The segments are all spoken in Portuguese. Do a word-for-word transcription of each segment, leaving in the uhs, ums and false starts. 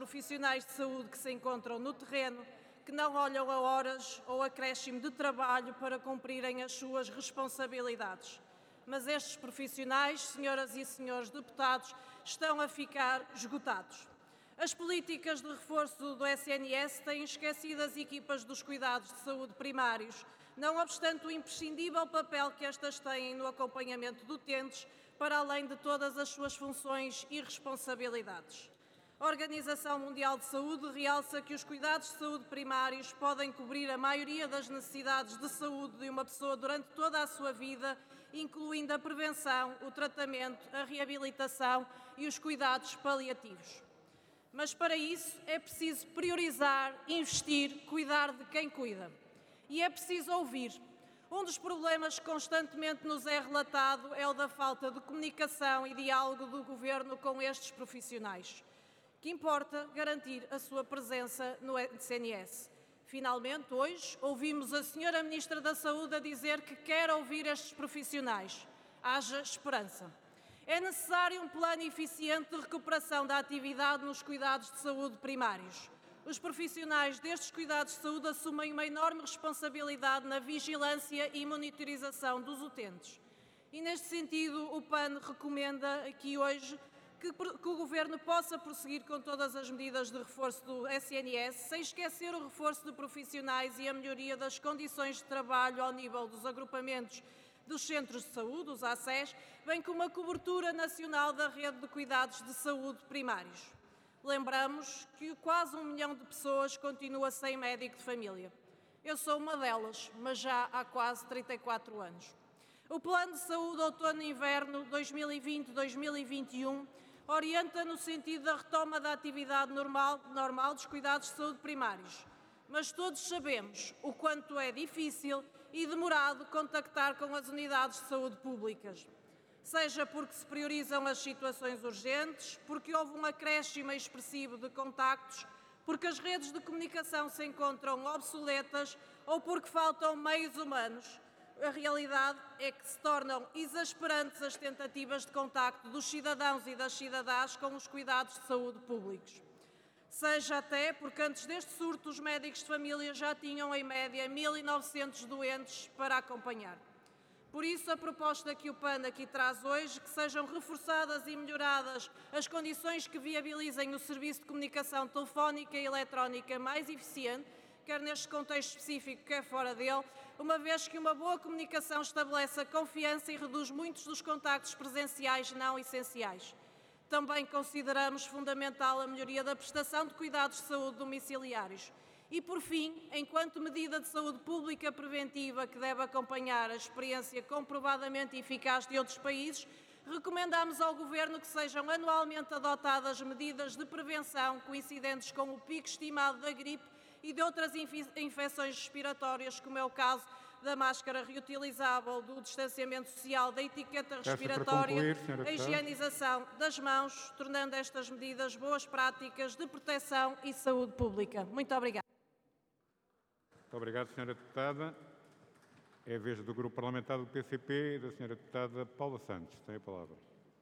profissionais de saúde que se encontram no terreno, que não olham a horas ou acréscimo de trabalho para cumprirem as suas responsabilidades. Mas estes profissionais, senhoras e senhores deputados, estão a ficar esgotados. As políticas de reforço do S N S têm esquecido as equipas dos cuidados de saúde primários, não obstante o imprescindível papel que estas têm no acompanhamento de utentes, para além de todas as suas funções e responsabilidades. A Organização Mundial de Saúde realça que os cuidados de saúde primários podem cobrir a maioria das necessidades de saúde de uma pessoa durante toda a sua vida, incluindo a prevenção, o tratamento, a reabilitação e os cuidados paliativos. Mas para isso é preciso priorizar, investir, cuidar de quem cuida. E é preciso ouvir. Um dos problemas que constantemente nos é relatado é o da falta de comunicação e diálogo do Governo com estes profissionais. Que importa garantir a sua presença no S N S. Finalmente, hoje, ouvimos a senhora Ministra da Saúde a dizer que quer ouvir estes profissionais. Haja esperança. É necessário um plano eficiente de recuperação da atividade nos cuidados de saúde primários. Os profissionais destes cuidados de saúde assumem uma enorme responsabilidade na vigilância e monitorização dos utentes. E, neste sentido, o P A N recomenda aqui hoje que, que o Governo possa prosseguir com todas as medidas de reforço do S N S, sem esquecer o reforço de profissionais e a melhoria das condições de trabalho ao nível dos agrupamentos dos centros de saúde, os A C E S, bem como a cobertura nacional da rede de cuidados de saúde primários. Lembramos que quase um milhão de pessoas continua sem médico de família. Eu sou uma delas, mas já há quase trinta e quatro anos. O Plano de Saúde Outono-Inverno dois mil e vinte a dois mil e vinte e um orienta no sentido da retoma da atividade normal, normal dos cuidados de saúde primários. Mas todos sabemos o quanto é difícil e demorado contactar com as unidades de saúde públicas. Seja porque se priorizam as situações urgentes, porque houve um acréscimo expressivo de contactos, porque as redes de comunicação se encontram obsoletas ou porque faltam meios humanos. A realidade é que se tornam exasperantes as tentativas de contacto dos cidadãos e das cidadãs com os cuidados de saúde públicos. Seja até porque antes deste surto os médicos de família já tinham em média mil e novecentos doentes para acompanhar. Por isso a proposta que o P A N aqui traz hoje, que sejam reforçadas e melhoradas as condições que viabilizem o serviço de comunicação telefónica e eletrónica mais eficiente, quer neste contexto específico, quer fora dele, uma vez que uma boa comunicação estabelece a confiança e reduz muitos dos contactos presenciais não essenciais. Também consideramos fundamental a melhoria da prestação de cuidados de saúde domiciliários. E, por fim, enquanto medida de saúde pública preventiva que deve acompanhar a experiência comprovadamente eficaz de outros países, recomendamos ao Governo que sejam anualmente adotadas medidas de prevenção coincidentes com o pico estimado da gripe e de outras infecções respiratórias, como é o caso da máscara reutilizável, do distanciamento social, da etiqueta respiratória, a higienização das mãos, tornando estas medidas boas práticas de proteção e saúde pública. Muito obrigada. Muito obrigado, senhora Deputada. É a vez do Grupo Parlamentar do P C P e da senhora Deputada Paula Santos. Tem a palavra.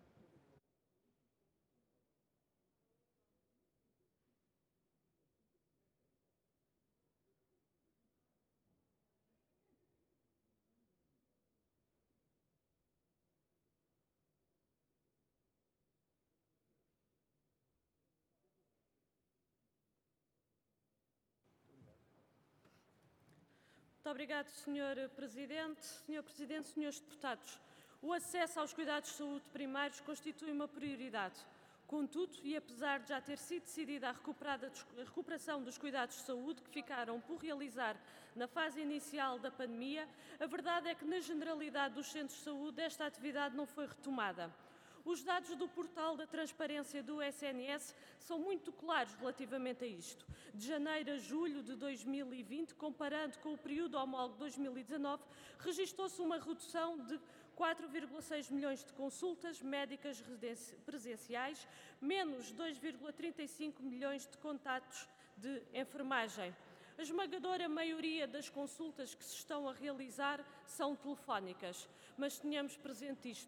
Muito obrigado, senhor Presidente. senhor Presidente, senhores deputados, o acesso aos cuidados de saúde primários constitui uma prioridade. Contudo, e apesar de já ter sido decidida a, a recuperação dos cuidados de saúde que ficaram por realizar na fase inicial da pandemia, a verdade é que, na generalidade dos centros de saúde, esta atividade não foi retomada. Os dados do portal da transparência do S N S são muito claros relativamente a isto. De janeiro a julho de dois mil e vinte, comparando com o período homólogo de dois mil e dezanove, registrou-se uma redução de quatro vírgula seis milhões de consultas médicas presenciais, menos dois vírgula trinta e cinco milhões de contatos de enfermagem. A esmagadora maioria das consultas que se estão a realizar são telefónicas, mas tenhamos presente isto.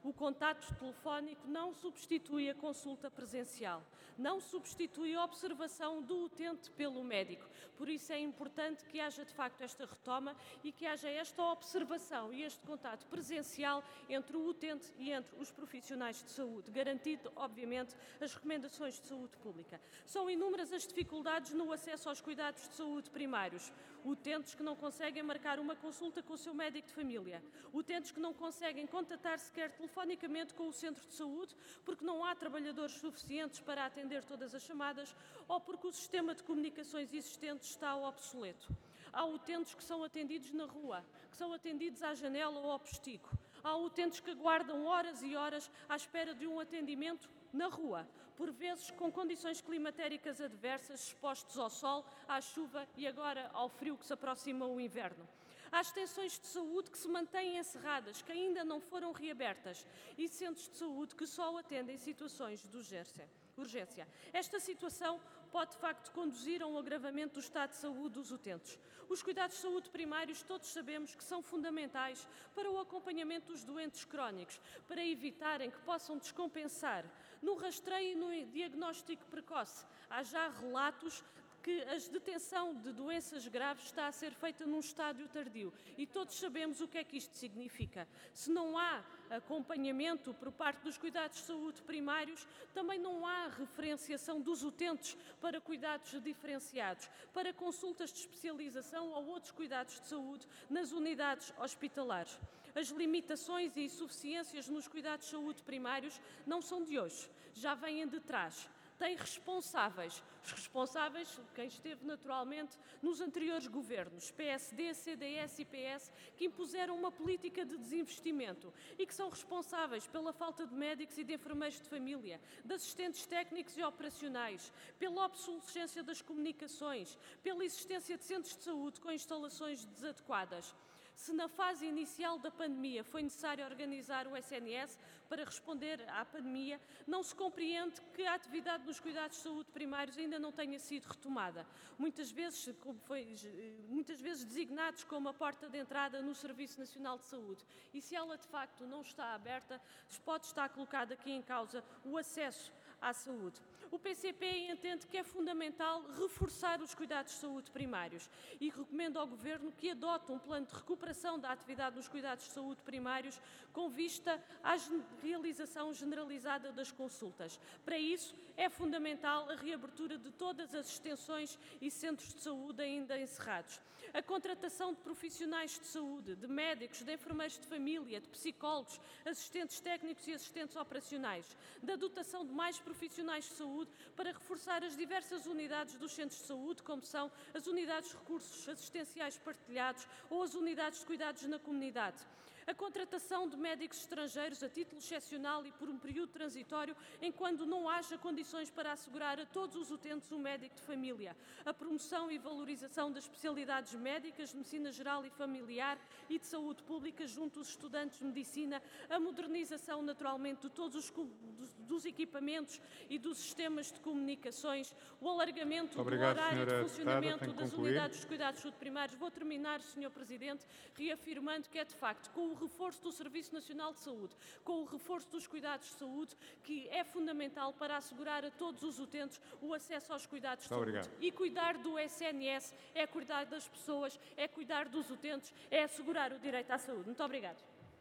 O contato telefónico não substitui a consulta presencial, não substitui a observação do utente pelo médico. Por isso é importante que haja de facto esta retoma e que haja esta observação e este contato presencial entre o utente e entre os profissionais de saúde, garantindo, obviamente, as recomendações de saúde pública. São inúmeras as dificuldades no acesso aos cuidados de saúde primários. Utentes que não conseguem marcar uma consulta com o seu médico de família, utentes que não conseguem contatar sequer telefonicamente com o centro de saúde porque não há trabalhadores suficientes para atender todas as chamadas ou porque o sistema de comunicações existente está obsoleto. Há utentes que são atendidos na rua, que são atendidos à janela ou ao postigo. Há utentes que aguardam horas e horas à espera de um atendimento na rua, por vezes com condições climatéricas adversas, expostos ao sol, à chuva e agora ao frio que se aproxima o inverno. Há extensões de saúde que se mantêm encerradas, que ainda não foram reabertas, e centros de saúde que só atendem situações de urgência. urgência. Esta situação pode, de facto, conduzir a um agravamento do estado de saúde dos utentes. Os cuidados de saúde primários, todos sabemos que são fundamentais para o acompanhamento dos doentes crónicos, para evitarem que possam descompensar no rastreio e no diagnóstico precoce. Há já relatos que a detenção de doenças graves está a ser feita num estádio tardio e todos sabemos o que é que isto significa. Se não há acompanhamento por parte dos cuidados de saúde primários, também não há referenciação dos utentes para cuidados diferenciados, para consultas de especialização ou outros cuidados de saúde nas unidades hospitalares. As limitações e insuficiências nos cuidados de saúde primários não são de hoje, já vêm de trás. Tem responsáveis, os responsáveis, quem esteve naturalmente nos anteriores governos, P S D, C D S e P S, que impuseram uma política de desinvestimento e que são responsáveis pela falta de médicos e de enfermeiros de família, de assistentes técnicos e operacionais, pela obsolescência das comunicações, pela existência de centros de saúde com instalações desadequadas. Se na fase inicial da pandemia foi necessário organizar o S N S para responder à pandemia, não se compreende que a atividade nos cuidados de saúde primários ainda não tenha sido retomada, muitas vezes, como foi, muitas vezes designados como a porta de entrada no Serviço Nacional de Saúde. E se ela de facto não está aberta, pode estar colocado aqui em causa o acesso à saúde. O P C P entende que é fundamental reforçar os cuidados de saúde primários e recomenda ao Governo que adote um plano de recuperação da atividade nos cuidados de saúde primários com vista à realização generalizada das consultas. Para isso, é fundamental a reabertura de todas as extensões e centros de saúde ainda encerrados. A contratação de profissionais de saúde, de médicos, de enfermeiros de família, de psicólogos, assistentes técnicos e assistentes operacionais, da dotação de mais profissionais de saúde para reforçar as diversas unidades dos centros de saúde, como são as unidades de recursos assistenciais partilhados ou as unidades de cuidados na comunidade. A contratação de médicos estrangeiros a título excepcional e por um período transitório, enquanto não haja condições para assegurar a todos os utentes um médico de família. A promoção e valorização das especialidades médicas, de medicina geral e familiar e de saúde pública junto aos estudantes de medicina. A modernização, naturalmente, de todos os dos equipamentos e dos sistemas de comunicações. O alargamento Obrigado, do horário de funcionamento Deputada, das unidades de cuidados de saúde primários. Vou terminar, senhor Presidente, reafirmando que é, de facto, com o reforço do Serviço Nacional de Saúde, com o reforço dos cuidados de saúde, que é fundamental para assegurar a todos os utentes o acesso aos cuidados de saúde. Obrigado. E cuidar do S N S é cuidar das pessoas, é cuidar dos utentes, é assegurar o direito à saúde. Muito obrigada.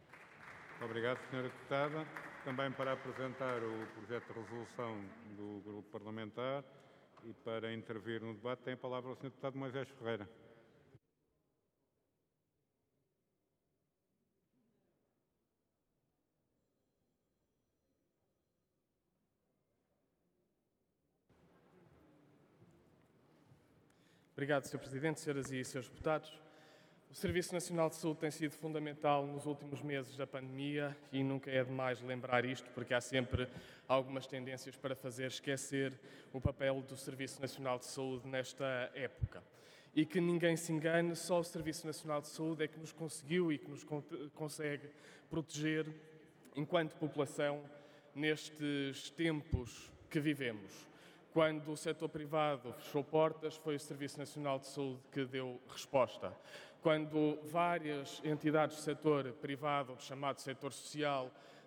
Obrigado, senhora Deputada. Também para apresentar o projeto de resolução do Grupo Parlamentar e para intervir no debate tem a palavra o senhor Deputado Moisés Ferreira. Obrigado, senhor Presidente, senhoras e senhores deputados. O Serviço Nacional de Saúde tem sido fundamental nos últimos meses da pandemia e nunca é demais lembrar isto, porque há sempre algumas tendências para fazer esquecer o papel do Serviço Nacional de Saúde nesta época. E que ninguém se engane, só o Serviço Nacional de Saúde é que nos conseguiu e que nos consegue proteger enquanto população nestes tempos que vivemos. Quando o setor privado fechou portas, foi o Serviço Nacional de Saúde que deu resposta. Quando várias entidades do setor privado, chamado setor social,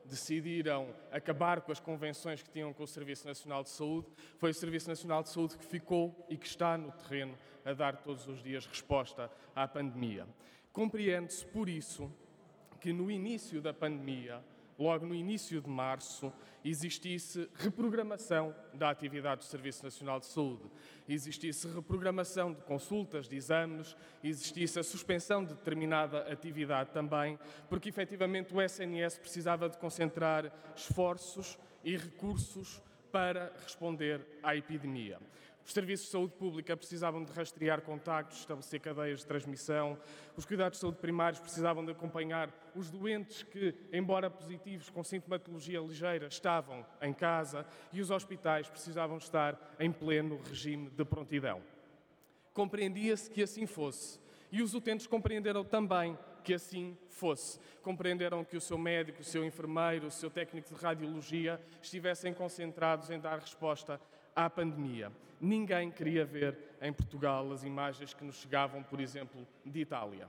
decidiram acabar com as convenções que tinham com o Serviço Nacional de Saúde, foi o Serviço Nacional de Saúde que ficou e que está no terreno a dar todos os dias resposta à pandemia. Compreende-se, por isso, que no início da pandemia, logo no início de março, existisse reprogramação da atividade do Serviço Nacional de Saúde, existisse reprogramação de consultas, de exames, existisse a suspensão de determinada atividade também, porque efetivamente o S N S precisava de concentrar esforços e recursos para responder à epidemia. Os serviços de saúde pública precisavam de rastrear contactos, estabelecer cadeias de transmissão. Os cuidados de saúde primários precisavam de acompanhar os doentes que, embora positivos, com sintomatologia ligeira, estavam em casa. E os hospitais precisavam estar em pleno regime de prontidão. Compreendia-se que assim fosse. E os utentes compreenderam também que assim fosse. Compreenderam que o seu médico, o seu enfermeiro, o seu técnico de radiologia estivessem concentrados em dar resposta à pandemia. Ninguém queria ver em Portugal as imagens que nos chegavam, por exemplo, de Itália.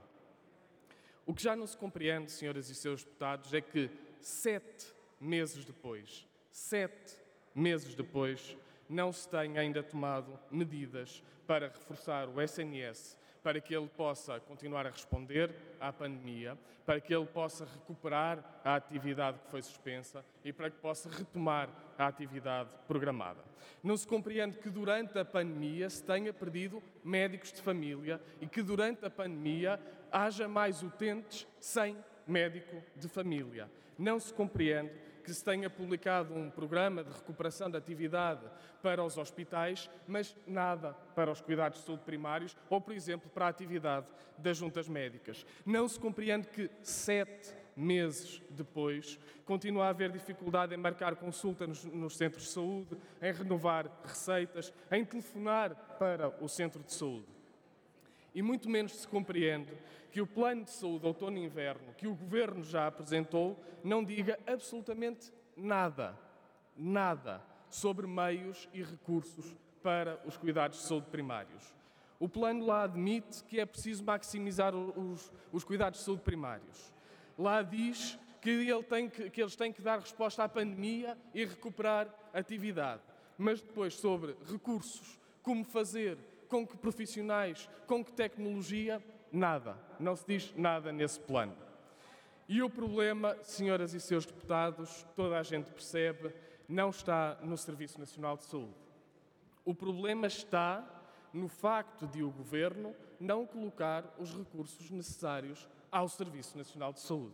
O que já não se compreende, senhoras e senhores deputados, é que sete meses depois, sete meses depois, não se tenha ainda tomado medidas para reforçar o S N S, para que ele possa continuar a responder à pandemia, para que ele possa recuperar a atividade que foi suspensa e para que possa retomar a atividade programada. Não se compreende que durante a pandemia se tenha perdido médicos de família e que durante a pandemia haja mais utentes sem médico de família. Não se compreende que se tenha publicado um programa de recuperação da atividade para os hospitais, mas nada para os cuidados de saúde primários ou, por exemplo, para a atividade das juntas médicas. Não se compreende que sete meses depois continua a haver dificuldade em marcar consulta nos, nos centros de saúde, em renovar receitas, em telefonar para o centro de saúde. E muito menos se compreende que o plano de saúde outono e inverno que o Governo já apresentou não diga absolutamente nada, nada sobre meios e recursos para os cuidados de saúde primários. O plano lá admite que é preciso maximizar os, os cuidados de saúde primários. Lá diz que, ele tem que, que eles têm que dar resposta à pandemia e recuperar atividade. Mas depois sobre recursos, como fazer, com que profissionais, com que tecnologia, nada. Não se diz nada nesse plano. E o problema, senhoras e senhores deputados, toda a gente percebe, não está no Serviço Nacional de Saúde. O problema está no facto de o Governo não colocar os recursos necessários ao Serviço Nacional de Saúde.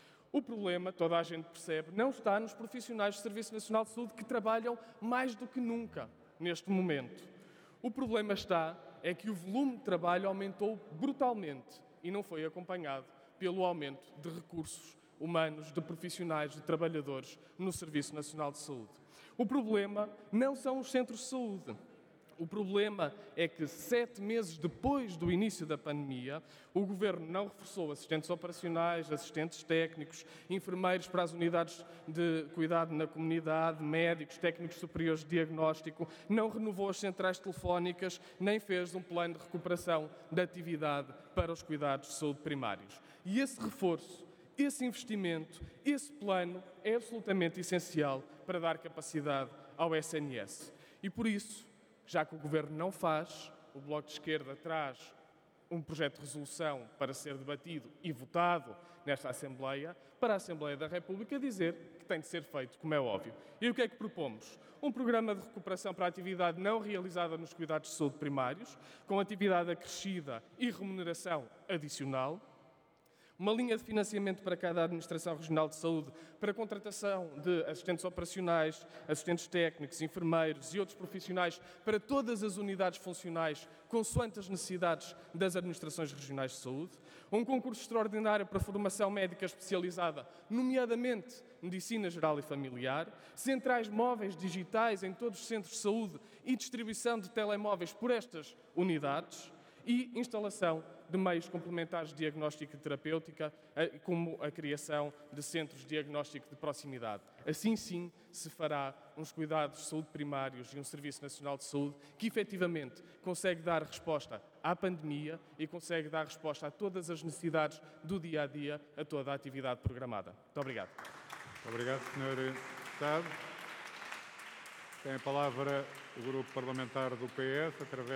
O problema, toda a gente percebe, não está nos profissionais do Serviço Nacional de Saúde que trabalham mais do que nunca neste momento. O problema está é que o volume de trabalho aumentou brutalmente e não foi acompanhado pelo aumento de recursos humanos, de profissionais, de trabalhadores no Serviço Nacional de Saúde. O problema não são os centros de saúde. O problema é que, sete meses depois do início da pandemia, o Governo não reforçou assistentes operacionais, assistentes técnicos, enfermeiros para as unidades de cuidado na comunidade, médicos, técnicos superiores de diagnóstico, não renovou as centrais telefónicas, nem fez um plano de recuperação da atividade para os cuidados de saúde primários. E esse reforço, esse investimento, esse plano é absolutamente essencial para dar capacidade ao S N S. E por isso, já que o Governo não faz, o Bloco de Esquerda traz um projeto de resolução para ser debatido e votado nesta Assembleia, para a Assembleia da República dizer que tem de ser feito, como é óbvio. E o que é que propomos? Um programa de recuperação para a atividade não realizada nos cuidados de saúde primários, com atividade acrescida e remuneração adicional, uma linha de financiamento para cada Administração Regional de Saúde para a contratação de assistentes operacionais, assistentes técnicos, enfermeiros e outros profissionais para todas as unidades funcionais, consoante as necessidades das Administrações Regionais de Saúde, um concurso extraordinário para formação médica especializada, nomeadamente Medicina Geral e Familiar, centrais móveis digitais em todos os centros de saúde e distribuição de telemóveis por estas unidades e instalação de meios complementares de diagnóstico e terapêutica, como a criação de centros de diagnóstico de proximidade. Assim sim se fará uns cuidados de saúde primários e um Serviço Nacional de Saúde que efetivamente consegue dar resposta à pandemia e consegue dar resposta a todas as necessidades do dia a dia, a toda a atividade programada. Muito obrigado. Muito Obrigado, senhor Deputado. Tem a palavra o Grupo Parlamentar do P S, através